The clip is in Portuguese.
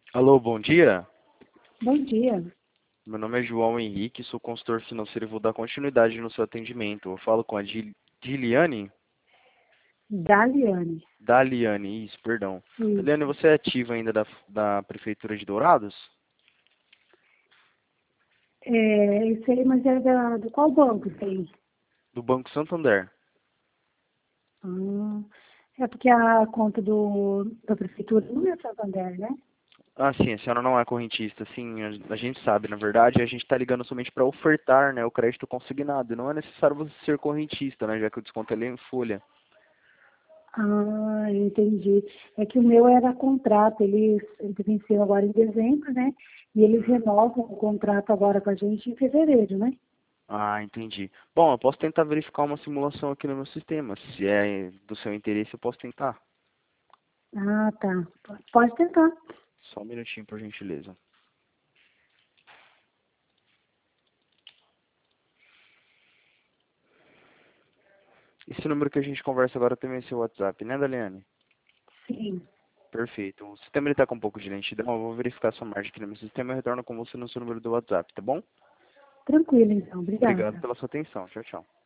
Alô, bom dia. Bom dia, Meu nome é João Henrique, sou consultor financeiro e vou dar continuidade no seu atendimento. Eu falo com a Diliane? Daliane. Daliane, isso, perdão. Daliane, Isso. você é ativa ainda da Prefeitura de Dourados? Isso aí, mas é do qual banco isso aí? Do Banco Santander. Ah, é porque a conta da prefeitura não é Santander, né? Ah, sim, a senhora não é correntista, sim, a gente sabe, na verdade, a gente está ligando somente para ofertar, né, o crédito consignado. E não é necessário você ser correntista, né, já que o desconto ele é em folha. Ah, entendi. É que o meu era contrato, ele venceu agora em dezembro, né? E eles renovam o contrato agora com a gente em fevereiro, né? Ah, entendi. Bom, eu posso tentar verificar uma simulação aqui no meu sistema. Se é do seu interesse, eu posso tentar. Ah, tá. Pode tentar. Só um minutinho, por gentileza. Esse número que a gente conversa agora também é seu WhatsApp, né, Daliane? Sim. Perfeito. O sistema está com um pouco de lentidão. Eu vou verificar sua margem aqui no meu sistema e eu retorno com você no seu número do WhatsApp, tá bom? Tranquilo, então. Obrigado Obrigada. pela sua atenção. Tchau, tchau.